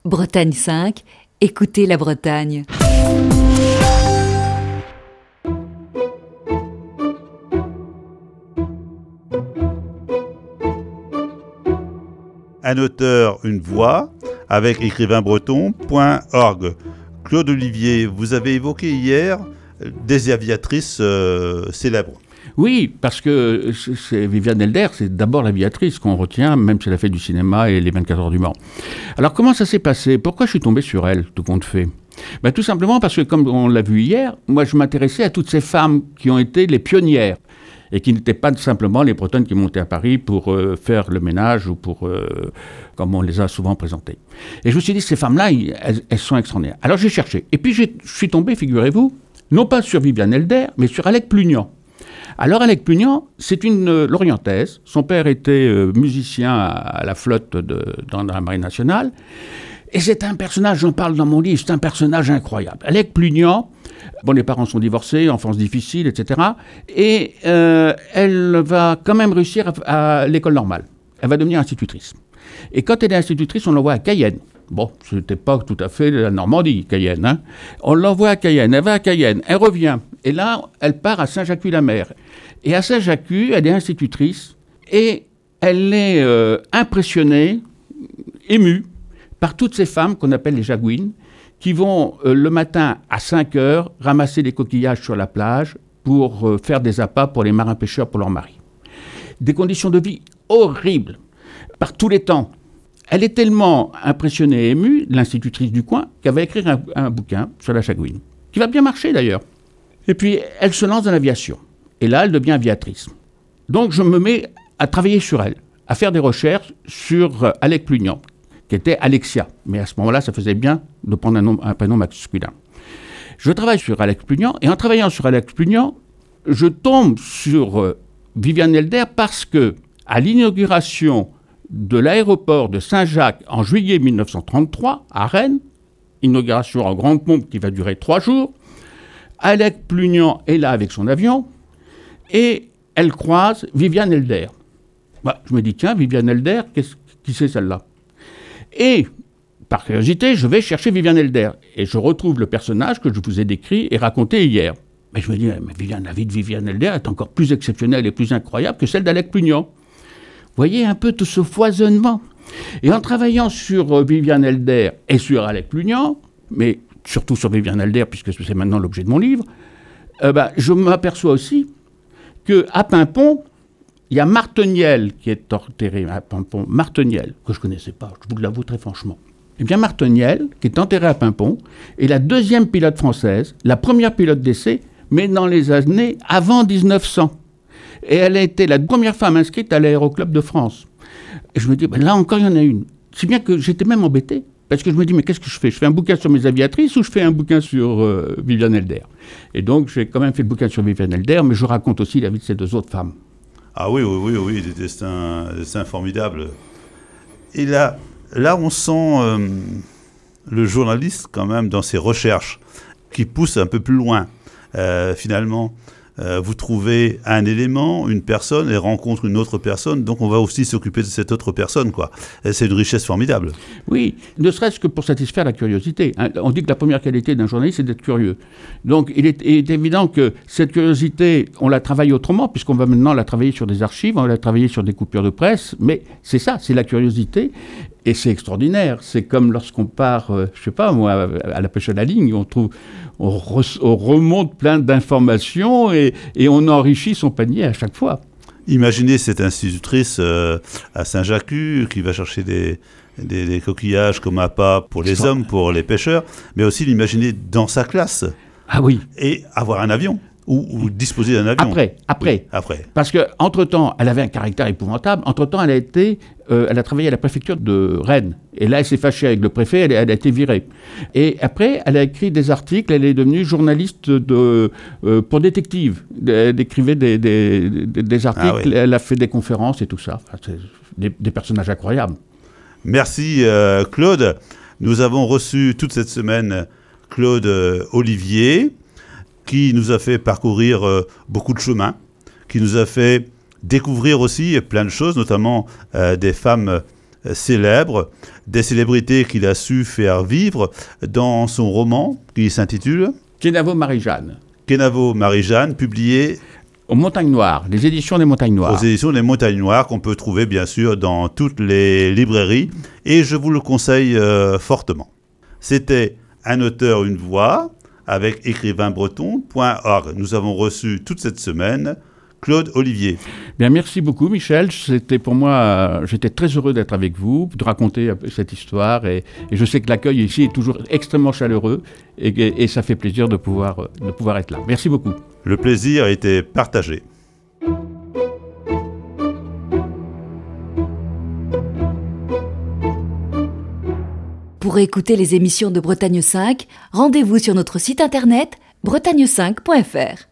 Bretagne 5, écoutez la Bretagne. Un auteur, une voix, avec écrivainbreton.org. Claude Olivier, vous avez évoqué hier des aviatrices célèbres. Oui, parce que c'est Viviane Helder, c'est d'abord l'aviatrice qu'on retient, même si elle a fait du cinéma et les 24 heures du Mans. Alors comment ça s'est passé ? Pourquoi je suis tombé sur elle, tout compte fait ? Tout simplement parce que, comme on l'a vu hier, moi je m'intéressais à toutes ces femmes qui ont été les pionnières et qui n'étaient pas simplement les Bretonnes qui montaient à Paris pour faire le ménage ou pour, comme on les a souvent présentées. Et je me suis dit, ces femmes-là, elles sont extraordinaires. Alors j'ai cherché. Et puis je suis tombé, figurez-vous, non pas sur Viviane Helder, mais sur Alec Plugnan. Alors Alec Plugnan, c'est une lorientaise. Son père était musicien à la flotte dans la Marine nationale. Et c'est un personnage, j'en parle dans mon livre, c'est un personnage incroyable. Alec Plugnan, les parents sont divorcés, enfance difficile, etc. Et elle va quand même réussir à l'école normale. Elle va devenir institutrice. Et quand elle est institutrice, on l'envoie à Cayenne. Ce n'était pas tout à fait la Normandie, Cayenne. Hein. On l'envoie à Cayenne, elle va à Cayenne, elle revient. Et là, elle part à Saint-Jacques-la-Mer. Et à Saint-Jacques, elle est institutrice. Et elle est impressionnée, émue, par toutes ces femmes qu'on appelle les jagouines, qui vont le matin à 5 heures ramasser des coquillages sur la plage pour faire des appâts pour les marins-pêcheurs pour leur mari. Des conditions de vie horribles, par tous les temps. Elle est tellement impressionnée et émue, l'institutrice du coin, qu'elle va écrire un bouquin sur la jagouine, qui va bien marcher d'ailleurs. Et puis, elle se lance dans l'aviation. Et là, elle devient aviatrice. Donc, je me mets à travailler sur elle, à faire des recherches sur Alec Plugnan, qui était Alexia. Mais à ce moment-là, ça faisait bien de prendre un prénom masculin. Je travaille sur Alec Plugnan, et en travaillant sur Alec Plugnan, je tombe sur Viviane Helder parce que, à l'inauguration de l'aéroport de Saint-Jacques en juillet 1933, à Rennes, inauguration en grande pompe qui va durer 3 jours, Alec Plugnan est là avec son avion, et elle croise Viviane Helder. Je me dis, tiens, Viviane Helder, qui c'est celle-là ? Et, par curiosité, je vais chercher Viviane Helder. Et je retrouve le personnage que je vous ai décrit et raconté hier. Mais je me dis, la vie de Viviane Helder est encore plus exceptionnelle et plus incroyable que celle d'Alec Plugnan. Vous voyez un peu tout ce foisonnement. Et en travaillant sur Viviane Helder et sur Alec Plugnan, mais surtout sur Viviane Helder, puisque c'est maintenant l'objet de mon livre, je m'aperçois aussi qu'à Paimpont, il y a Marteniel qui est enterré à Paimpont. Marteniel, que je ne connaissais pas, je vous l'avoue très franchement. Eh bien, Marteniel, qui est enterré à Paimpont, est la deuxième pilote française, la première pilote d'essai, mais dans les années avant 1900. Et elle a été la première femme inscrite à l'Aéroclub de France. Et je me dis, là encore, il y en a une. Si bien que j'étais même embêté, parce que je me dis, mais qu'est-ce que je fais ? Je fais un bouquin sur mes aviatrices ou je fais un bouquin sur Viviane Helder ? Et donc, j'ai quand même fait le bouquin sur Viviane Helder, mais je raconte aussi la vie de ces 2 autres femmes. Ah oui, des destins formidables. Et là on sent le journaliste quand même dans ses recherches, qui pousse un peu plus loin. Finalement, vous trouvez un élément, une personne, et rencontre une autre personne, donc on va aussi s'occuper de cette autre personne, quoi. Et c'est une richesse formidable. Oui, ne serait-ce que pour satisfaire la curiosité. On dit que la première qualité d'un journaliste, c'est d'être curieux. Donc il est évident que cette curiosité, on la travaille autrement, puisqu'on va maintenant la travailler sur des archives, on va la travailler sur des coupures de presse, mais c'est ça, c'est la curiosité. Et c'est extraordinaire. C'est comme lorsqu'on part, à la pêche à la ligne, on remonte plein d'informations et on enrichit son panier à chaque fois. Imaginez cette institutrice à Saint-Jacques qui va chercher des coquillages comme appât pour les hommes, pour les pêcheurs, mais aussi l'imaginer dans sa classe. Ah oui. Et avoir un avion. Ou disposer d'un avion. Après. Oui, Parce qu'entre-temps, elle avait un caractère épouvantable. Entre-temps, elle a travaillé à la préfecture de Rennes. Et là, elle s'est fâchée avec le préfet, elle a été virée. Et après, elle a écrit des articles, elle est devenue journaliste pour détective. Elle écrivait des articles, Elle a fait des conférences et tout ça. Enfin, c'est des personnages incroyables. Merci Claude. Nous avons reçu toute cette semaine Claude Olivier, qui nous a fait parcourir beaucoup de chemins, qui nous a fait découvrir aussi plein de choses, notamment des femmes célèbres, des célébrités qu'il a su faire vivre dans son roman qui s'intitule Kenavo Marie-Jeanne. Kenavo Marie-Jeanne, publié aux Montagnes Noires, les éditions des Montagnes Noires. Aux éditions des Montagnes Noires, qu'on peut trouver bien sûr dans toutes les librairies, et je vous le conseille fortement. C'était Un auteur, une voix, avec écrivainbreton.org. Nous avons reçu toute cette semaine Claude Olivier. Bien, merci beaucoup Michel, c'était pour moi, j'étais très heureux d'être avec vous, de raconter un peu cette histoire, et je sais que l'accueil ici est toujours extrêmement chaleureux, et ça fait plaisir de pouvoir être là. Merci beaucoup. Le plaisir a été partagé. Pour écouter les émissions de Bretagne 5, rendez-vous sur notre site internet bretagne5.fr.